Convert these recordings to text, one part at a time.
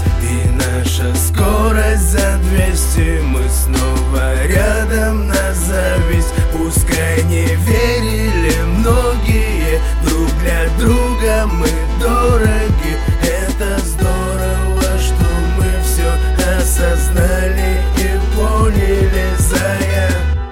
и наша скорость за 200. Мы снова рядом на зависть. Пускай не верили многие, друг для друга мы дороги. Это здорово, что мы все осознали и поняли, зая.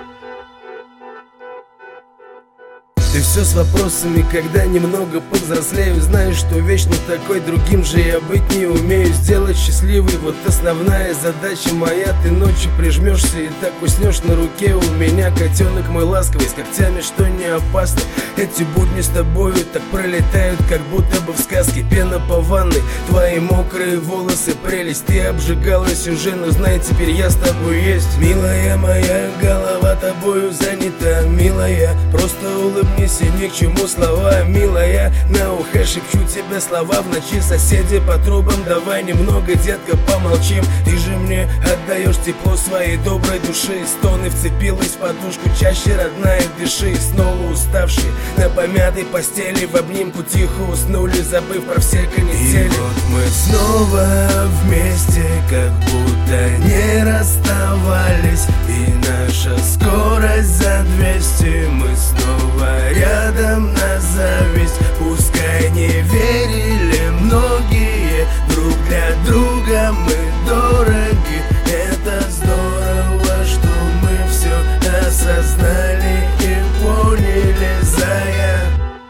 Ты все с вопросами, когда немного повзрослею. Знаешь, что вечно такой, другим же я быть не умею. Сделать счастливой, вот основная задача моя. Ты ночью прижмешься и так уснешь на руке. У меня котенок мой ласковый, с когтями, что не опасно. Эти будни с тобою так пролетают, как будто бы в сказке. Пена по ванной, твои мокрые волосы, прелесть. Ты обжигалась уже, но знай, теперь я с тобой есть. Милая моя, голова тобою занята. Милая, просто улыбнись, и ни к чему слова. Милая, на ухо шепчу тебе слова. В ночи соседи по трубам, давай немного, детка, помолчим. Ты же мне отдаешь тепло своей доброй души. Стоны вцепилась в подушку, чаще, родная, дыши. Снова уставший на помятой постели, в обнимку тихо уснули, забыв про все канители. И вот мы снова вместе, как будто не расставались. И наша скорость за 200. Мы снова рядом на зависть. Пускай не верили многие, друг для друга мы дороги. Это здорово, что мы все осознали и поняли, зая.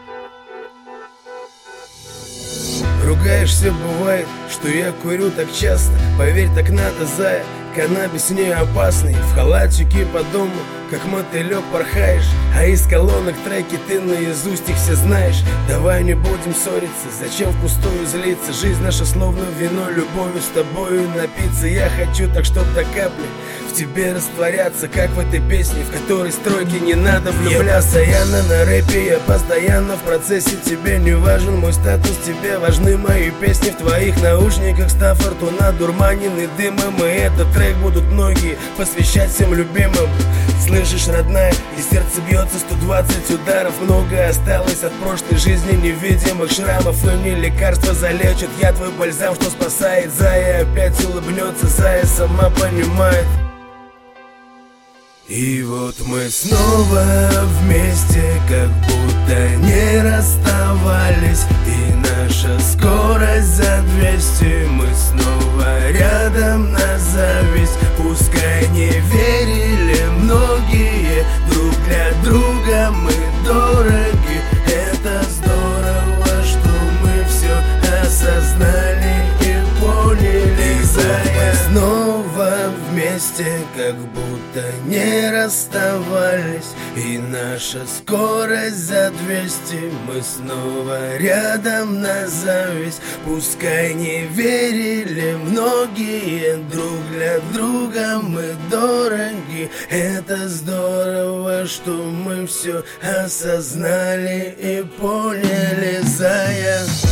Ругаешься, бывает, что я курю так часто. Поверь, так надо, зая. Каннабис не опасный. В халатике по дому, как мотылек, порхаешь. А из колонок треки ты наизусть их все знаешь. Давай не будем ссориться, зачем впустую злиться? Жизнь наша словно вино, любовью с тобою напиться. Я хочу так, чтоб до капли в тебе растворяться, как в этой песне, в которой стройки не надо влюбляться. Я постоянно на рэпе, я постоянно в процессе. Тебе не важен мой статус, тебе важны мои песни. В твоих наушниках ста фортуна, дурманены дымом. И этот трек будут многие посвящать всем любимым. Слышишь, родная, и сердце бьется 120 ударов. Много осталось от прошлой жизни невидимых шрамов. И не лекарства залечат, я твой бальзам, что спасает. Зая опять улыбнется, зая сама понимает. И вот мы снова вместе, как будто не расставались. И наша скорость за 200. Мы снова рядом на зависть. Пускай не верили многие, друг для друга мы дороги. Это здорово, что мы все осознали и поняли, зая. Снова вместе, как будто не расставались. И наша скорость за 200. Мы снова рядом на зависть. Пускай не верили многие, друг для друга мы дороги. Это здорово, что мы все осознали и поняли, зая.